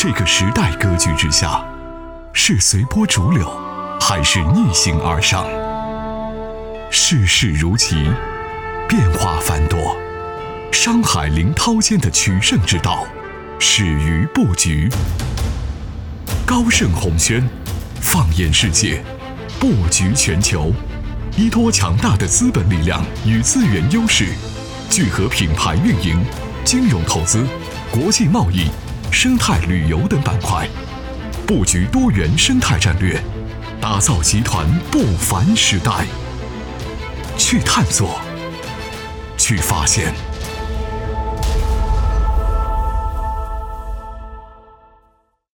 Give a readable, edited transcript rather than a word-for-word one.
这个时代格局之下，是随波逐流，还是逆行而上？世事如棋，变化繁多，商海林涛间的取胜之道，始于布局。高盛宏轩，放眼世界，布局全球，依托强大的资本力量与资源优势，聚合品牌运营、金融投资、国际贸易、生态旅游等板块，布局多元生态战略，打造集团不凡时代。去探索，去发现。